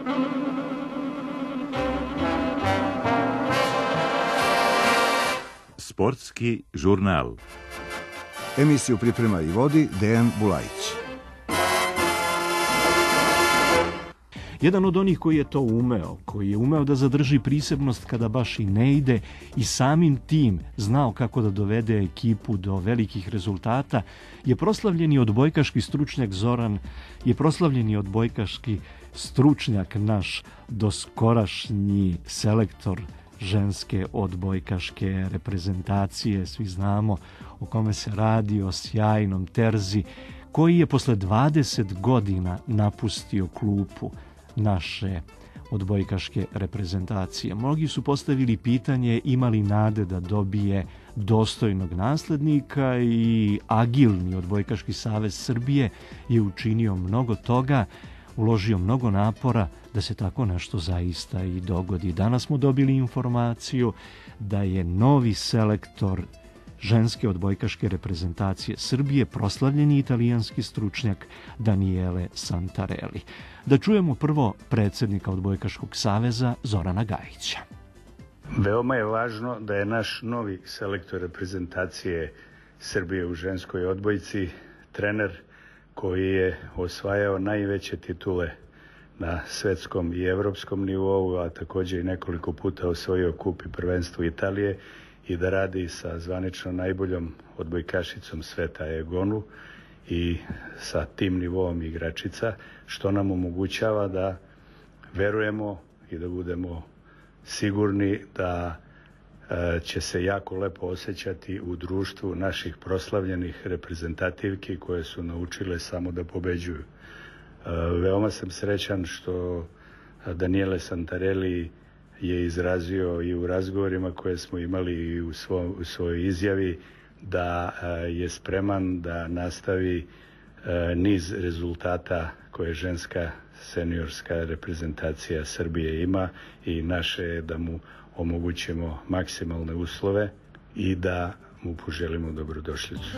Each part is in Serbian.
Sportski žurnal. Emisiju priprema i vodi Dejan Bulajić. Jedan od onih koji je to umeo, koji je umeo da zadrži prisebnost kada baš i ne ide i samim tim znao kako da dovede ekipu do velikih rezultata, je proslavljeni odbojkaški stručnjak Zoran, je proslavljeni odbojkaški stručnjak naš doskorašnji selektor ženske odbojkaške reprezentacije. Svi znamo o kome se radi, o sjajnom Terzi, koji je posle 20 godina napustio klupu naše odbojkaške reprezentacije. Mnogi su postavili pitanje ima li nade da dobije dostojnog naslednika i agilni odbojkaški savez Srbije je učinio mnogo toga, uložio mnogo napora da se tako nešto zaista i dogodi. Danas smo dobili informaciju da je novi selektor ženske odbojkaške reprezentacije Srbije proslavljeni italijanski stručnjak Daniele Santarelli. Da čujemo prvo predsjednika odbojkaškog saveza Zorana Gajića. Veoma je važno da je naš novi selektor reprezentacije Srbije u ženskoj odbojci trener koji je osvajao najveće titule na svetskom i evropskom nivou, a također i nekoliko puta osvojio kup i prvenstvo Italije i da radi sa zvanično najboljom odbojkašicom sveta Egonu i sa tim nivoom igračica, što nam omogućava da verujemo i da budemo sigurni da će se jako lepo osjećati u društvu naših proslavljenih reprezentativki koje su naučile samo da pobeđuju. Veoma sam srećan što Daniele Santarelli je izrazio i u razgovorima koje smo imali i u svojoj izjavi da je spreman da nastavi niz rezultata koje ženska seniorska reprezentacija Srbije ima i naše je da mu omogućimo maksimalne uslove i da mu poželimo dobrodošlicu.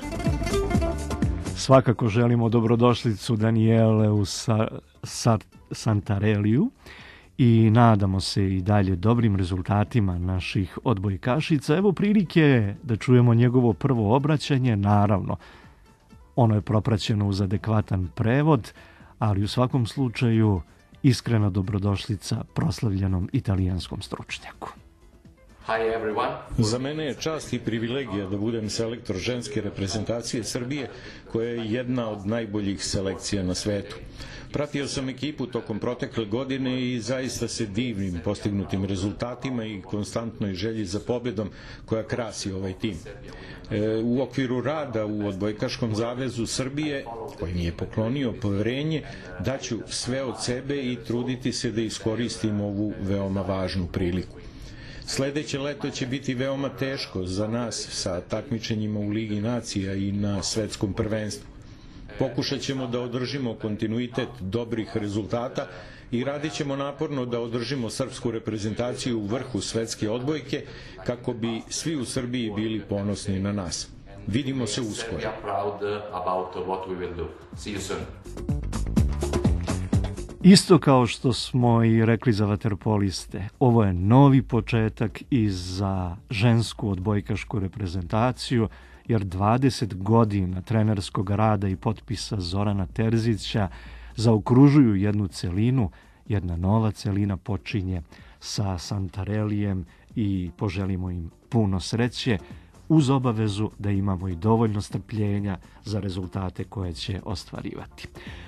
Svakako želimo dobrodošlicu Danieleu Santarelliju i nadamo se i dalje dobrim rezultatima naših odbojkašica. Evo prilike da čujemo njegovo prvo obraćanje, naravno ono je propraćeno uz adekvatan prevod, ali u svakom slučaju iskrena dobrodošlica proslavljenom italijanskom stručnjaku. Za mene je čast i privilegija da budem selektor ženske reprezentacije Srbije, koja je jedna od najboljih selekcija na svetu. Pratio sam ekipu tokom protekle godine i zaista se divnim postignutim rezultatima i konstantnoj želji za pobjedom koja krasi ovaj tim. U okviru rada u Odbojkaškom zavezu Srbije, koji mi je poklonio poverenje, daću sve od sebe i truditi se da iskoristim ovu veoma važnu priliku. Sledeće leto će biti veoma teško za nas sa takmičenjima u Ligi nacija i na svetskom prvenstvu. Pokušat ćemo da održimo kontinuitet dobrih rezultata i radit ćemo naporno da održimo srpsku reprezentaciju u vrhu svetske odbojke kako bi svi u Srbiji bili ponosni na nas. Vidimo se uskoro. Isto kao što smo i rekli za vaterpoliste, ovo je novi početak i za žensku odbojkašku reprezentaciju, jer 20 godina trenerskog rada i potpisa Zorana Terzića zaokružuju jednu celinu, jedna nova celina počinje sa Santarellijem i poželimo im puno sreće uz obavezu da imamo i dovoljno strpljenja za rezultate koje će ostvarivati.